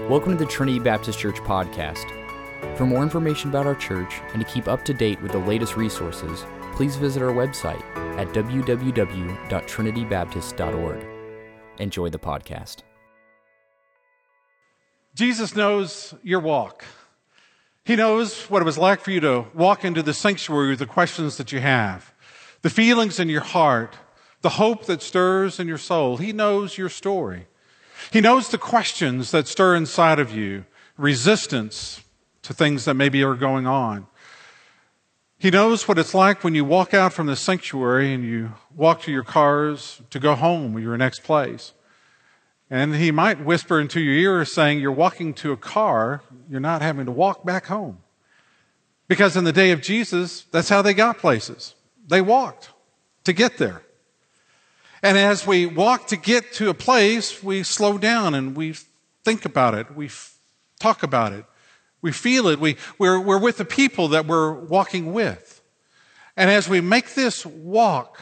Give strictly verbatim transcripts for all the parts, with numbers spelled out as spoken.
Welcome to the Trinity Baptist Church podcast. For more information about our church and to keep up to date with the latest resources, please visit our website at w w w dot trinity baptist dot org. Enjoy the podcast. Jesus knows your walk. He knows what it was like for you to walk into the sanctuary with the questions that you have, the feelings in your heart, the hope that stirs in your soul. He knows your story. He knows the questions that stir inside of you, resistance to things that maybe are going on. He knows what it's like when you walk out from the sanctuary and you walk to your cars to go home or your next place. And he might whisper into your ear saying, you're walking to a car, you're not having to walk back home. Because in the day of Jesus, that's how they got places. They walked to get there. And as we walk to get to a place, we slow down and we think about it. We f- talk about it. We feel it. We, we're, we're with the people that we're walking with. And as we make this walk,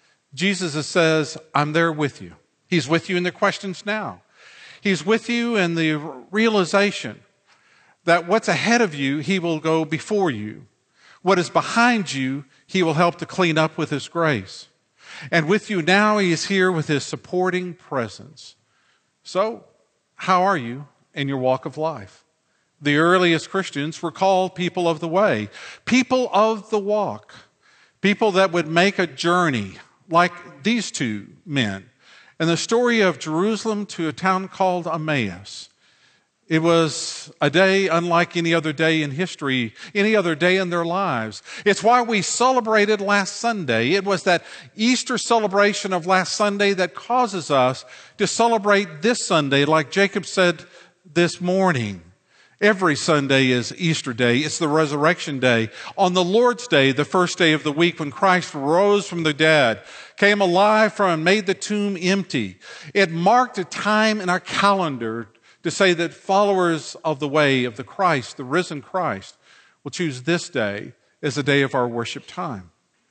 Jesus says, I'm there with you. He's with you in the questions now. He's with you in the realization that what's ahead of you, he will go before you. What is behind you, he will help to clean up with his grace. And with you now, he is here with his supporting presence. So, how are you in your walk of life? The earliest Christians were called people of the way, people of the walk, people that would make a journey like these two men. And the story of Jerusalem to a town called Emmaus. It was a day unlike any other day in history, any other day in their lives. It's why we celebrated last Sunday. It was that Easter celebration of last Sunday that causes us to celebrate this Sunday, like Jacob said this morning. Every Sunday is Easter Day. It's the resurrection day. On the Lord's Day, the first day of the week, when Christ rose from the dead, came alive from and made the tomb empty, it marked a time in our calendar to say that followers of the way of the Christ, the risen Christ, will choose this day as the day of our worship time.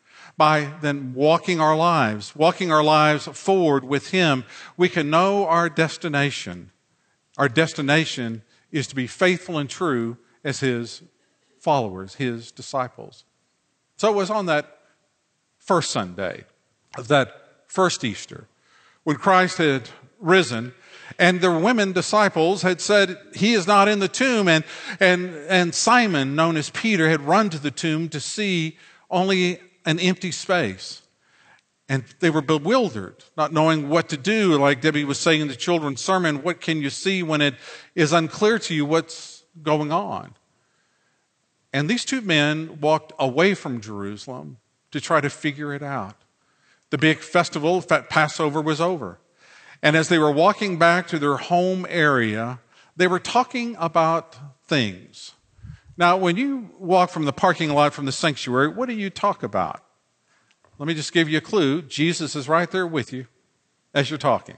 By then walking our lives, walking our lives forward with him, we can know our destination. Our destination is to be faithful and true as his followers, his disciples. So it was on that first Sunday of that first Easter, when Christ had risen, and the women disciples had said, he is not in the tomb. And, and, and Simon, known as Peter, had run to the tomb to see only an empty space. And they were bewildered, not knowing what to do. Like Debbie was saying in the children's sermon, what can you see when it is unclear to you what's going on? And these two men walked away from Jerusalem to try to figure it out. The big festival, Passover, was over. And as they were walking back to their home area, they were talking about things. Now, when you walk from the parking lot from the sanctuary, what do you talk about? Let me just give you a clue. Jesus is right there with you as you're talking.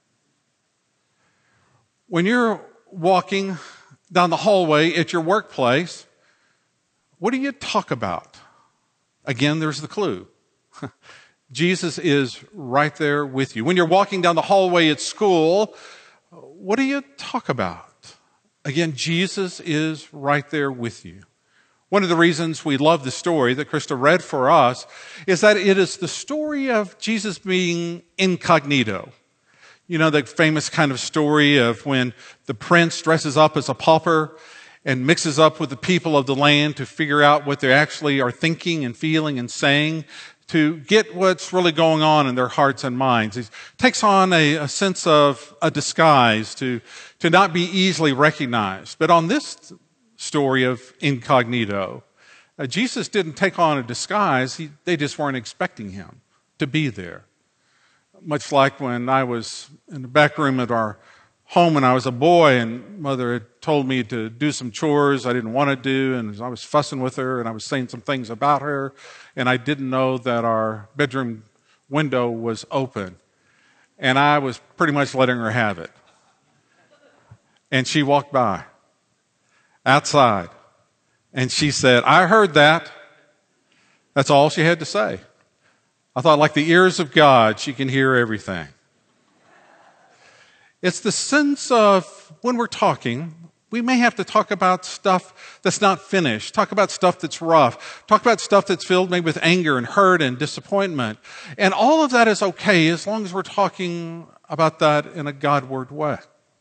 When you're walking down the hallway at your workplace, what do you talk about? Again, there's the clue. Jesus is right there with you. When you're walking down the hallway at school, what do you talk about? Again, Jesus is right there with you. One of the reasons we love the story that Krista read for us is that it is the story of Jesus being incognito. You know, the famous kind of story of when the prince dresses up as a pauper and mixes up with the people of the land to figure out what they actually are thinking and feeling and saying, to get what's really going on in their hearts and minds. He takes on a, a sense of a disguise to, to not be easily recognized. But on this story of incognito, uh, Jesus didn't take on a disguise. He, they just weren't expecting him to be there. Much like when I was in the back room at our home when I was a boy, and mother had told me to do some chores I didn't want to do, and I was fussing with her, and I was saying some things about her, and I didn't know that our bedroom window was open, and I was pretty much letting her have it. And she walked by outside, and she said, I heard that. That's all she had to say. I thought, like the ears of God, she can hear everything. It's the sense of when we're talking, we may have to talk about stuff that's not finished, talk about stuff that's rough, talk about stuff that's filled maybe with anger and hurt and disappointment. And all of that is okay as long as we're talking about that in a God-word way.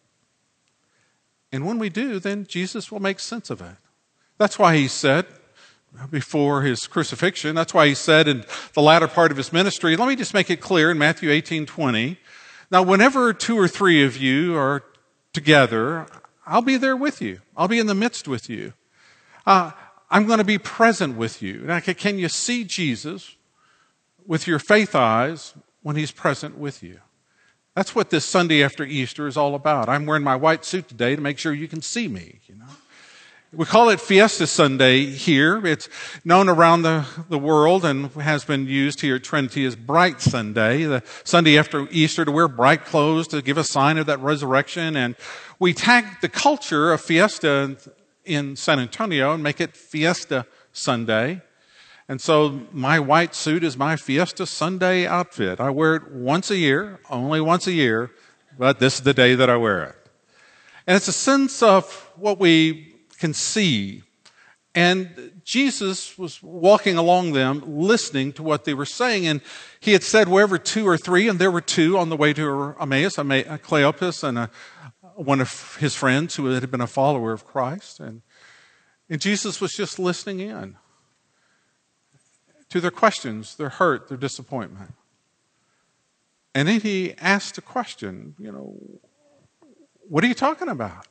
And when we do, then Jesus will make sense of it. That's why he said before his crucifixion, that's why he said in the latter part of his ministry, let me just make it clear in Matthew eighteen twenty, now whenever two or three of you are together, I'll be there with you. I'll be in the midst with you. Uh, I'm going to be present with you. Now, can you see Jesus with your faith eyes when he's present with you? That's what this Sunday after Easter is all about. I'm wearing my white suit today to make sure you can see me, you know. We call it Fiesta Sunday here. It's known around the, the world and has been used here at Trinity as Bright Sunday, the Sunday after Easter, to wear bright clothes to give a sign of that resurrection. And we tag the culture of Fiesta in San Antonio and make it Fiesta Sunday. And so my white suit is my Fiesta Sunday outfit. I wear it once a year, only once a year, but this is the day that I wear it. And it's a sense of what we can see. And Jesus was walking along them, listening to what they were saying. And he had said, wherever two or three, and there were two on the way to Emmaus, Cleopas and a, one of his friends who had been a follower of Christ. And, and Jesus was just listening in to their questions, their hurt, their disappointment. And then he asked a question, you know, what are you talking about?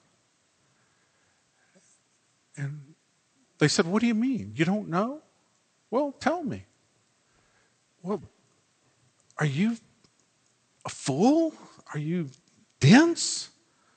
And they said, what do you mean? You don't know? Well, tell me. Well, are you a fool? Are you dense?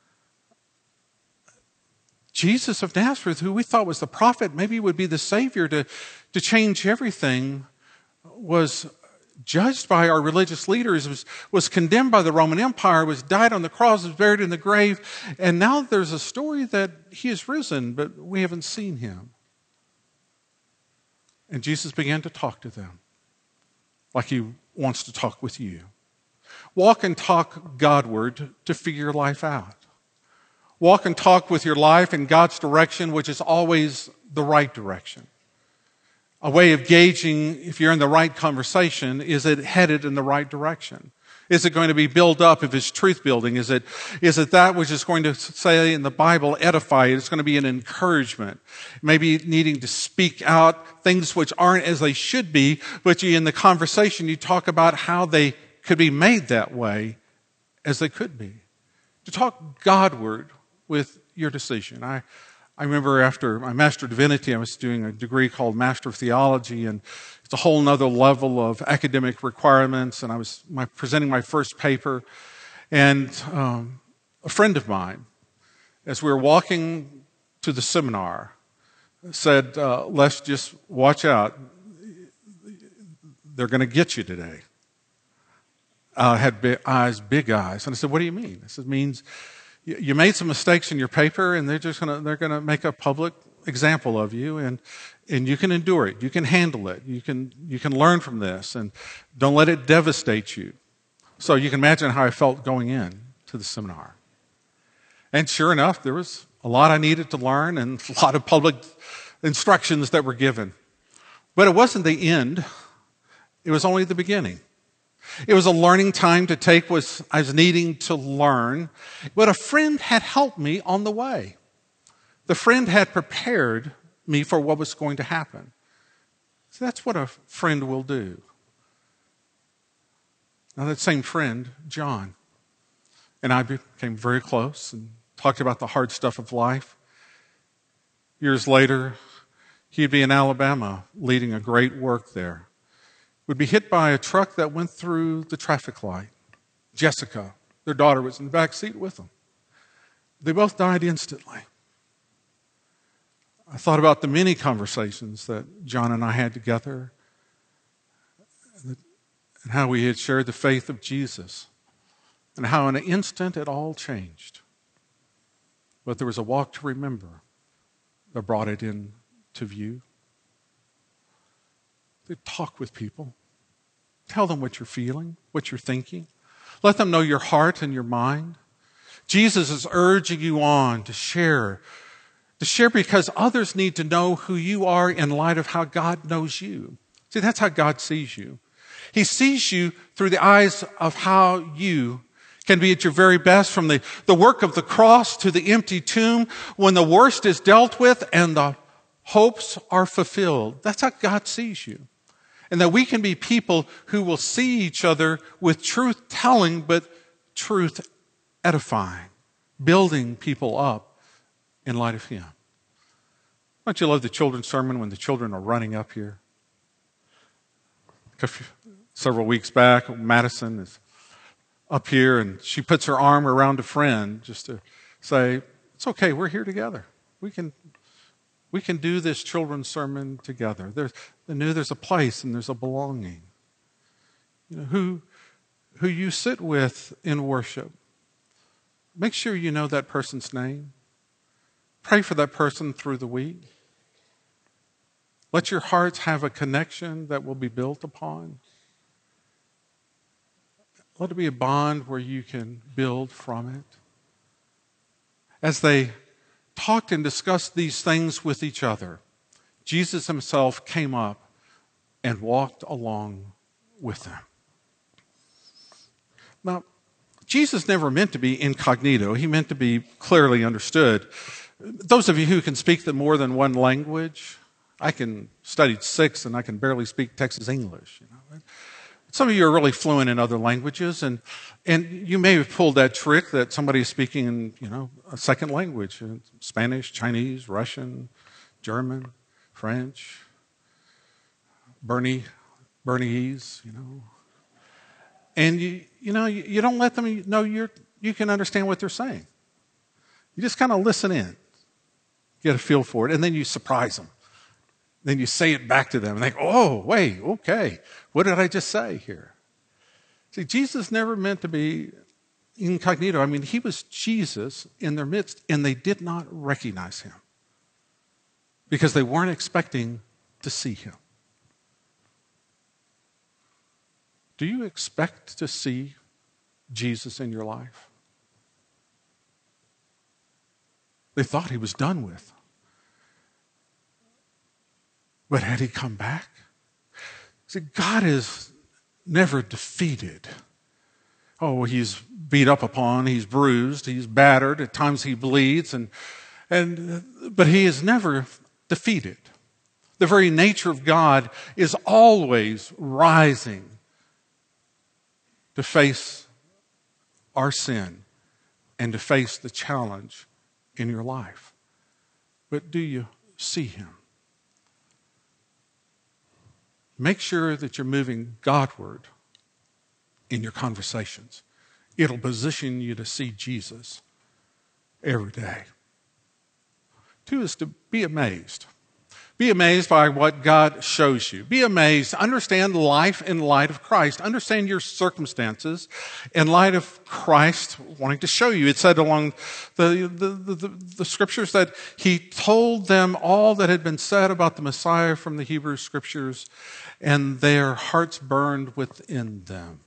Jesus of Nazareth, who we thought was the prophet, maybe would be the Savior to, to change everything, was judged by our religious leaders, was, was condemned by the Roman Empire, was died on the cross, was buried in the grave, and now there's a story that he has risen, but we haven't seen him. And Jesus began to talk to them like he wants to talk with you. Walk and talk Godward to figure your life out. Walk and talk with your life in God's direction, which is always the right direction. A way of gauging if you're in the right conversation, is it headed in the right direction? Is it going to be built up if it's truth building? Is it, is it that which is going to say in the Bible, edify? It's going to be an encouragement. Maybe needing to speak out things which aren't as they should be, but you, in the conversation you talk about how they could be made that way as they could be. To talk Godward with your decision. I I remember after my Master of Divinity, I was doing a degree called Master of Theology, and it's a whole nother level of academic requirements, and I was my, presenting my first paper, and um, a friend of mine, as we were walking to the seminar, said, uh, let's just watch out. They're going to get you today. I uh, had big eyes, big eyes. And I said, what do you mean? I said, it means you made some mistakes in your paper, and they're just going to they're going to make a public example of you, and and you can endure it. You can handle it. You can you can learn from this, and don't let it devastate you. So you can imagine how I felt going in to the seminar. And sure enough, there was a lot I needed to learn and a lot of public instructions that were given. But it wasn't the end. It was only the beginning. It was a learning time to take what I was needing to learn. But a friend had helped me on the way. The friend had prepared me for what was going to happen. So that's what a friend will do. Now that same friend, John, and I became very close and talked about the hard stuff of life. Years later, he'd be in Alabama leading a great work there. Would be hit by a truck that went through the traffic light. Jessica, their daughter, was in the back seat with them. They both died instantly. I thought about the many conversations that John and I had together and how we had shared the faith of Jesus and how in an instant it all changed. But there was a walk to remember that brought it into view. They talk with people. Tell them what you're feeling, what you're thinking. Let them know your heart and your mind. Jesus is urging you on to share, to share because others need to know who you are in light of how God knows you. See, that's how God sees you. He sees you through the eyes of how you can be at your very best, from the, the work of the cross to the empty tomb, when the worst is dealt with and the hopes are fulfilled. That's how God sees you. And that we can be people who will see each other with truth telling, but truth edifying, building people up in light of Him. Don't you love the children's sermon when the children are running up here? A few, several weeks back, Madison is up here and she puts her arm around a friend just to say, it's okay, we're here together. We can we can do this children's sermon together. There's, they knew there's a place and there's a belonging. You know, who, who you sit with in worship, make sure you know that person's name. Pray for that person through the week. Let your hearts have a connection that will be built upon. Let it be a bond where you can build from it. As they talked and discussed these things with each other, Jesus Himself came up and walked along with them. Now, Jesus never meant to be incognito. He meant to be clearly understood. Those of you who can speak the more than one language, I can study six and I can barely speak Texas English. You know. Some of you are really fluent in other languages, and and you may have pulled that trick that somebody is speaking in, you know, a second language, Spanish, Chinese, Russian, German, French, Bernie, Bernese, you know. And you you know you, you don't let them know you're you can understand what they're saying. You just kind of listen in, get a feel for it, and then you surprise them. Then you say it back to them, and they go, oh, wait, okay. What did I just say here? See, Jesus never meant to be incognito. I mean, He was Jesus in their midst, and they did not recognize Him because they weren't expecting to see Him. Do you expect to see Jesus in your life? They thought He was done with. But had He come back? See, God is never defeated. Oh, He's beat up upon, He's bruised, He's battered, at times He bleeds, and, and, but He is never defeated. The very nature of God is always rising to face our sin and to face the challenge in your life. But do you see Him? Make sure that you're moving Godward in your conversations. It'll position you to see Jesus every day. Two is to be amazed. Be amazed by what God shows you. Be amazed. Understand life in light of Christ. Understand your circumstances in light of Christ wanting to show you. It said along the, the, the, the, the scriptures that He told them all that had been said about the Messiah from the Hebrew scriptures, and their hearts burned within them.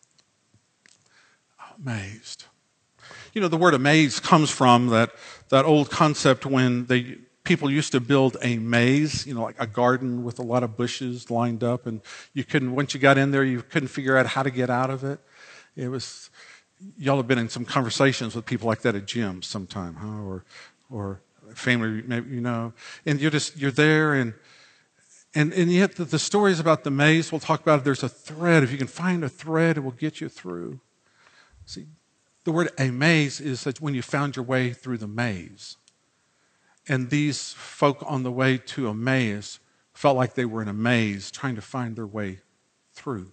Amazed. You know, the word amazed comes from that, that old concept when they... people used to build a maze, you know, like a garden with a lot of bushes lined up, and you couldn't, once you got in there, you couldn't figure out how to get out of it. It was, y'all have been in some conversations with people like that at gyms sometime, huh? Or, or family, maybe, you know, and you're just, you're there, and, and, and yet the, the stories about the maze, we'll talk about it, there's a thread. If you can find a thread, it will get you through. See, the word a maze is that when you found your way through the maze. And these folk on the way to Emmaus felt like they were in a maze trying to find their way through.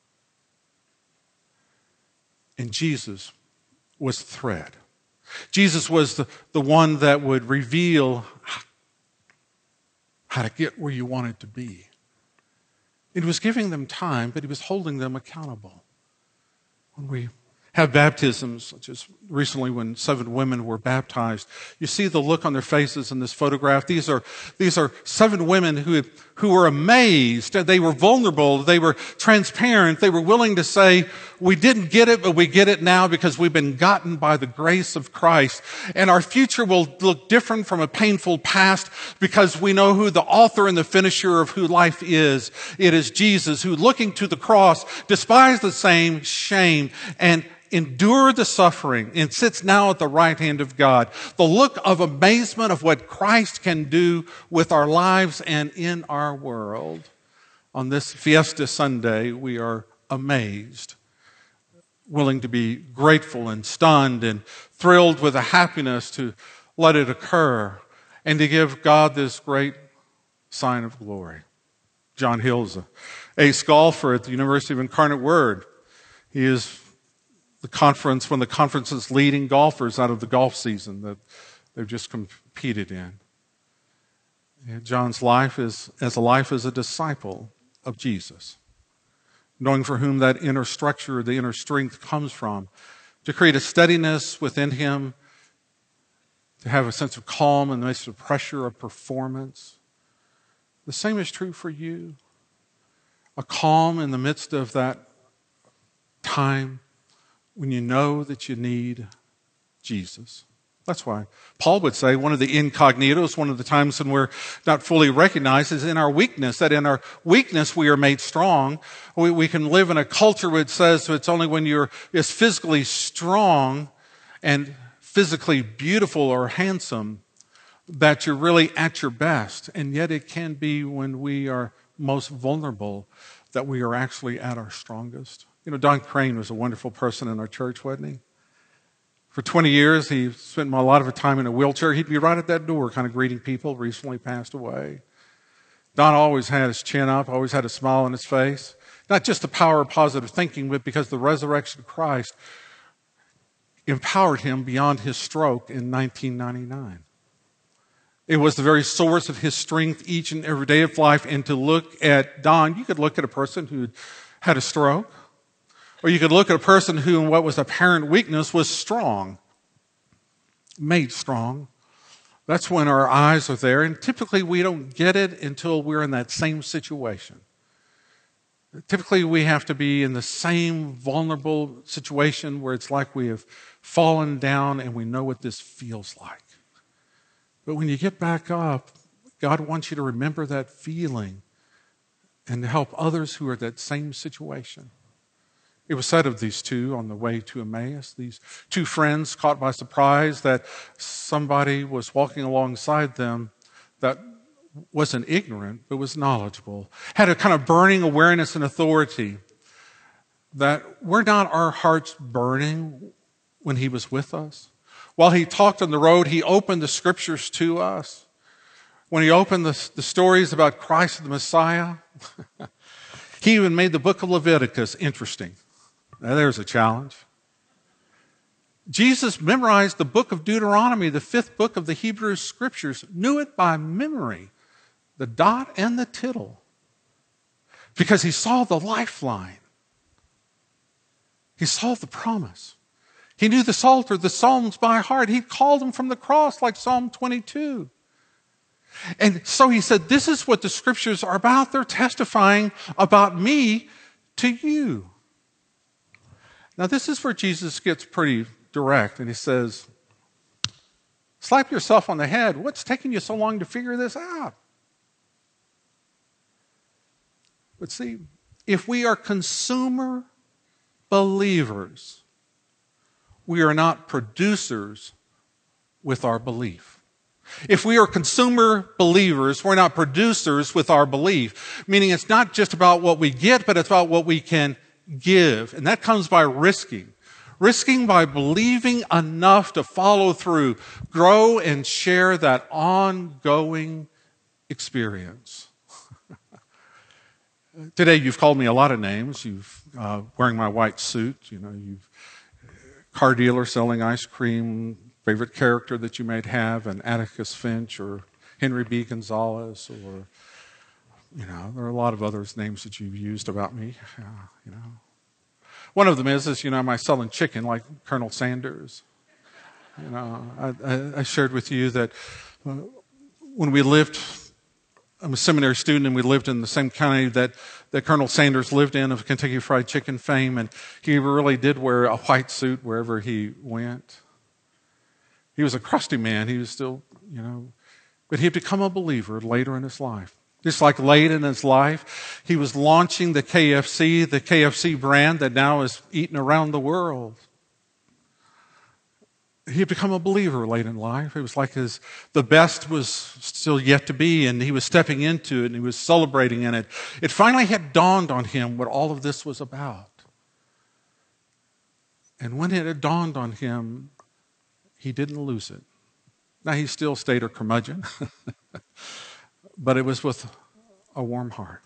And Jesus was the thread. Jesus was the, the one that would reveal how to get where you wanted to be. It was giving them time, but He was holding them accountable. When we have baptisms, such as recently when seven women were baptized. You see the look on their faces in this photograph. These are, these are seven women who, who were amazed. They were vulnerable. They were transparent. They were willing to say, we didn't get it, but we get it now because we've been gotten by the grace of Christ. And our future will look different from a painful past because we know who the author and the finisher of who life is. It is Jesus, who looking to the cross, despised the same shame and endured the suffering and sits now at the right hand of God. The look of amazement of what Christ can do with our lives and in our world. On this Fiesta Sunday, we are amazed, willing to be grateful and stunned and thrilled with the happiness to let it occur and to give God this great sign of glory. John Hill's an ace golfer at the University of Incarnate Word. He is the conference, one of the conference's leading golfers out of the golf season that they've just competed in. And John's life is as a life as a disciple of Jesus, knowing for whom that inner structure, the inner strength comes from, to create a steadiness within him, to have a sense of calm in the midst of pressure of performance. The same is true for you. A calm in the midst of that time when you know that you need Jesus. That's why Paul would say one of the incognitos, one of the times when we're not fully recognized, is in our weakness, that in our weakness we are made strong. We, we can live in a culture which says it's only when you're is physically strong and physically beautiful or handsome that you're really at your best. And yet it can be when we are most vulnerable that we are actually at our strongest. You know, Don Crane was a wonderful person in our church, wasn't he? For twenty years, he spent a lot of time in a wheelchair. He'd be right at that door kind of greeting people, recently passed away. Don always had his chin up, always had a smile on his face. Not just the power of positive thinking, but because the resurrection of Christ empowered him beyond his stroke in nineteen ninety-nine. It was the very source of his strength each and every day of life. And to look at Don, you could look at a person who had a stroke, or you could look at a person who, in what was apparent weakness, was strong, made strong. That's when our eyes are there. And typically we don't get it until we're in that same situation. Typically we have to be in the same vulnerable situation where it's like we have fallen down and we know what this feels like. But when you get back up, God wants you to remember that feeling and to help others who are in that same situation. It was said of these two on the way to Emmaus, these two friends caught by surprise that somebody was walking alongside them that wasn't ignorant, but was knowledgeable, had a kind of burning awareness and authority that were not our hearts burning when he was with us. While he talked on the road, he opened the scriptures to us. When he opened the, the stories about Christ the Messiah, he even made the book of Leviticus interesting. Now, there's a challenge. Jesus memorized the book of Deuteronomy, the fifth book of the Hebrew Scriptures, knew it by memory, the dot and the tittle, because he saw the lifeline. He saw the promise. He knew the Psalter, the Psalms by heart. He called them from the cross like Psalm twenty-two. And so he said, this is what the Scriptures are about. They're testifying about me to you. Now, this is where Jesus gets pretty direct, and he says, slap yourself on the head. What's taking you so long to figure this out? But see, if we are consumer believers, we are not producers with our belief. If we are consumer believers, we're not producers with our belief, meaning it's not just about what we get, but it's about what we can give. And that comes by risking. Risking by believing enough to follow through, grow and share that ongoing experience. Today you've called me a lot of names. You've uh, wearing my white suit, you know, you've car dealer selling ice cream, favorite character that you might have, an Atticus Finch or Henry B. Gonzalez, or you know, there are a lot of other names that you've used about me, uh, you know. One of them is, is, you know, am I selling chicken like Colonel Sanders? You know, I, I, I shared with you that uh, when we lived, I'm a seminary student, and we lived in the same county that, that Colonel Sanders lived in, of Kentucky Fried Chicken fame, and he really did wear a white suit wherever he went. He was a crusty man. He was still, you know, but he had become a believer later in his life. Just like late in his life, he was launching the K F C, the K F C brand that now is eaten around the world. He had become a believer late in life. It was like his the best was still yet to be, and he was stepping into it, and he was celebrating in it. It finally had dawned on him what all of this was about. And when it had dawned on him, he didn't lose it. Now, he still stayed a curmudgeon, but it was with a warm heart.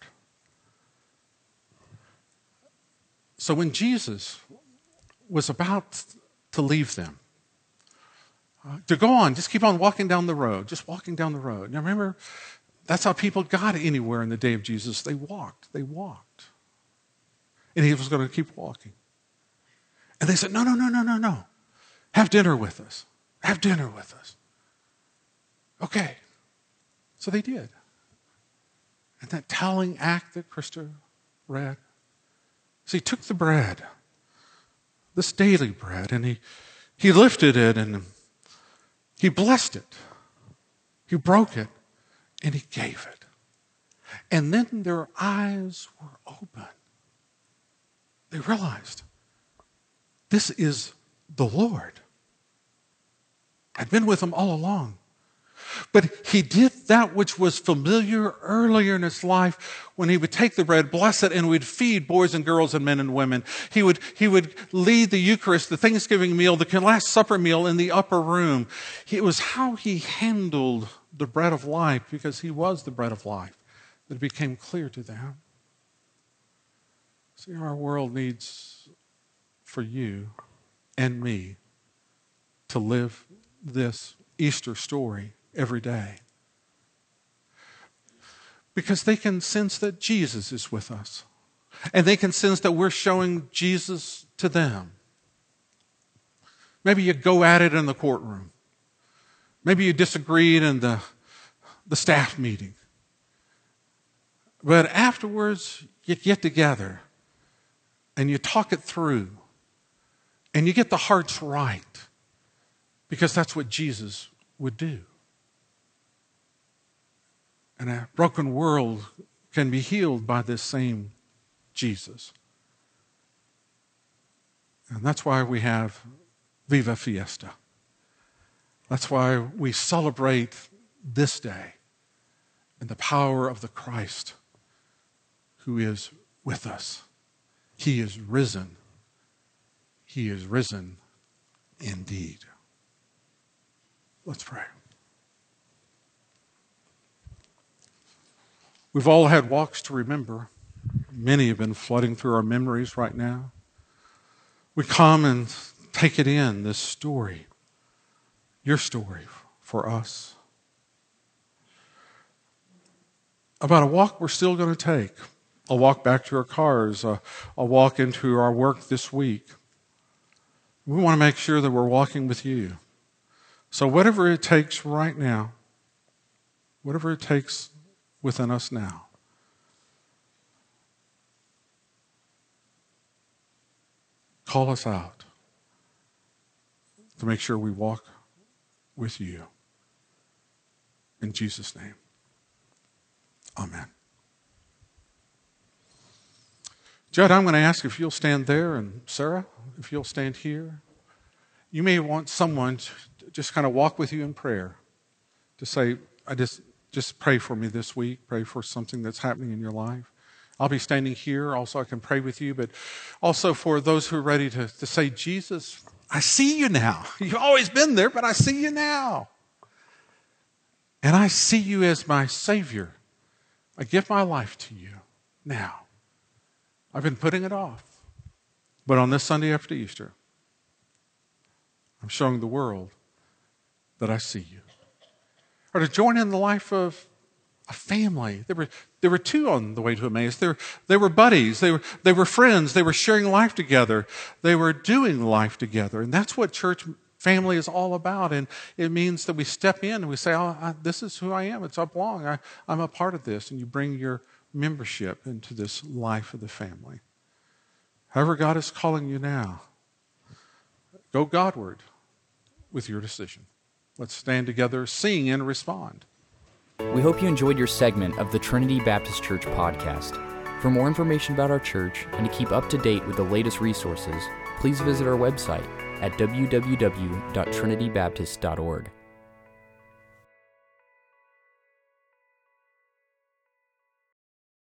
So when Jesus was about to leave them, uh, to go on, just keep on walking down the road, just walking down the road. Now remember, that's how people got anywhere in the day of Jesus. They walked, they walked. And he was going to keep walking. And they said, no, no, no, no, no, no. Have dinner with us. Have dinner with us. Okay. So they did. And that telling act that Krista read. So he took the bread, this daily bread, and he, he lifted it and he blessed it. He broke it and he gave it. And then their eyes were open. They realized this is the Lord. I'd been with him all along. But he did that which was familiar earlier in his life when he would take the bread, bless it, and would feed boys and girls and men and women. He would, he would lead the Eucharist, the Thanksgiving meal, the Last Supper meal in the upper room. It was how he handled the bread of life, because he was the bread of life, that it became clear to them. See, our world needs for you and me to live this Easter story every day. Because they can sense that Jesus is with us. And they can sense that we're showing Jesus to them. Maybe you go at it in the courtroom. Maybe you disagreed in the, the staff meeting. But afterwards, you get together and you talk it through. And you get the hearts right. Because that's what Jesus would do. And a broken world can be healed by this same Jesus. And that's why we have Viva Fiesta. That's why we celebrate this day in the power of the Christ who is with us. He is risen. He is risen indeed. Let's pray. We've all had walks to remember. Many have been flooding through our memories right now. We come and take it in, this story, your story for us. About a walk we're still going to take. A walk back to our cars, a, a walk into our work this week. We want to make sure that we're walking with you. So whatever it takes right now, whatever it takes within us now, call us out to make sure we walk with you. In Jesus' name, amen. Judd, I'm going to ask if you'll stand there, and Sarah, if you'll stand here. You may want someone to just kind of walk with you in prayer, to say, I just... Just pray for me this week. Pray for something that's happening in your life. I'll be standing here. Also, I can pray with you. But also for those who are ready to, to say, Jesus, I see you now. You've always been there, but I see you now. And I see you as my Savior. I give my life to you now. I've been putting it off. But on this Sunday after Easter, I'm showing the world that I see you. Or to join in the life of a family. There were, there were two on the way to Emmaus. They were, they were buddies. They were, they were friends. They were sharing life together. They were doing life together. And that's what church family is all about. And it means that we step in and we say, oh, I, this is who I am. It's I belong. I, I'm a part of this. And you bring your membership into this life of the family. However God is calling you now, go Godward with your decision. Let's stand together, sing, and respond. We hope you enjoyed your segment of the Trinity Baptist Church podcast. For more information about our church and to keep up to date with the latest resources, please visit our website at w w w dot trinity baptist dot org.